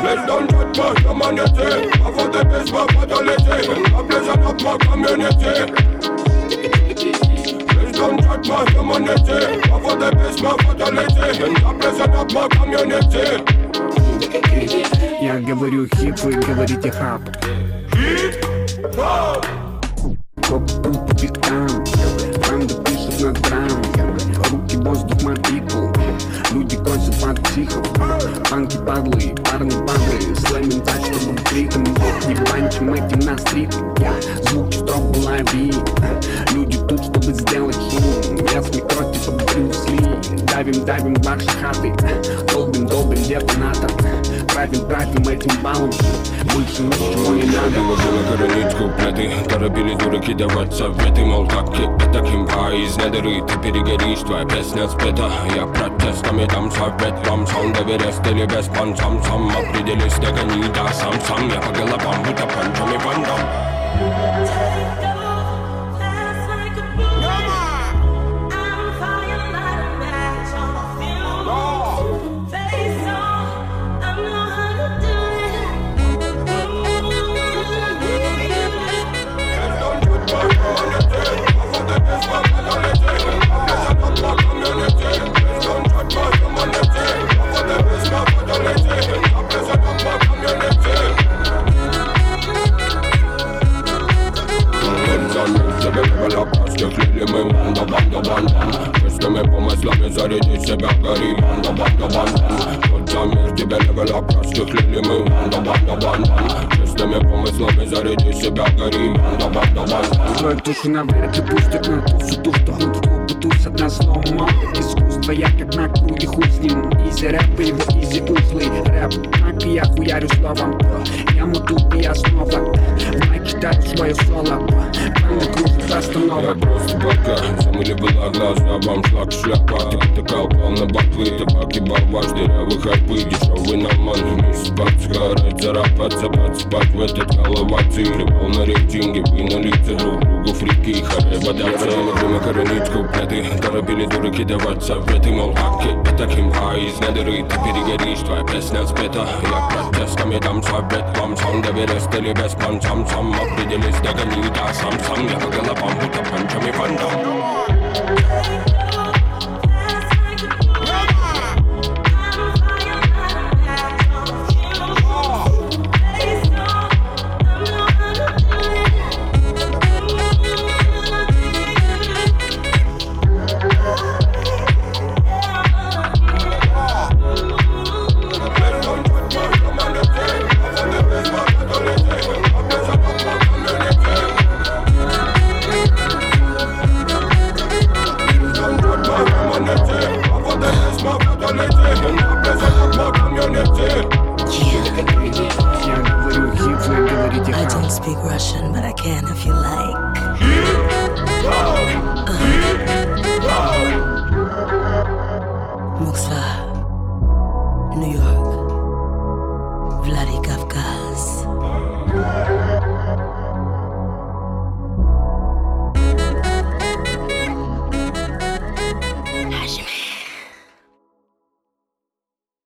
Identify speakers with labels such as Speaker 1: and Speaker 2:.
Speaker 1: Please don't judge my humanity. I for the best, my fatality. I'm blessing up my community. Please don't judge my humanity. I for the best, my fatality. I'm blessing up my community.
Speaker 2: Я говорю хип, вы говорите хап.
Speaker 1: Хип-хоп.
Speaker 2: Коп-пул по биткам, банда пишет на драм. Руки воздух мотикул, люди косят под психом. Панки падлы, парни падры, слэмим так, чтобы криком. Не панчим этим на стрит. Звук часов в голове. Люди тут, чтобы сделать шум. Я с микро типа Брюс Ли. Давим ваши хаты. Долбим детонатор. Правим этим баллом. Больше ничего не надо.
Speaker 1: Выложила коронить куплеты. Торопили дураки давать советы. Мол, как это кимпа из недоры. Ты перегоришь, твоя песня спета. Я протестами дам совет вам. Саунд Эверест или без пан. Сам определись, догони, да сам. Я по головам, будто панчами вандам. Стеклили мы банда. Честными помыслами заряди себя, гори банда. Тот за мир тебе левела, стеклили мы банда. Честными помыслами заряди себя, гори банда.
Speaker 2: Твою душу наверх и пустят на тусу. Ту, что хоть в клубу тусят на слоумо. Искусство я как на круге, хуй с ним. Изи рэп и его изи узлы. Рэп, так и я хуярю словом. Я мотут и я снова в майк читаю свое соло. Банда кружит останова.
Speaker 1: Я просто пока замыли была глаза, вам шлак шляпа. Ты потыкал полно ботвы, табак и баваш, дырявый хайпы, дешевый наман. Месяц сгорать, зарабатываться, подспать в этот головаций. Ревал на рейтинге, вы на лице друг другу фрики, харе бодаться. Время коронить куплеты, торопили дураки давать советы. Мол, как это кимпа из недоры. Ты перегоришь, твоя песня спета. Я протестами дам совет вам. Саунд Эверест или без пан. Сам определись, догони, да сам. Я по головам, будто панчами вандам.
Speaker 3: I don't speak Russian, but I can if you like. Moskva, New York, Vladikavkaz.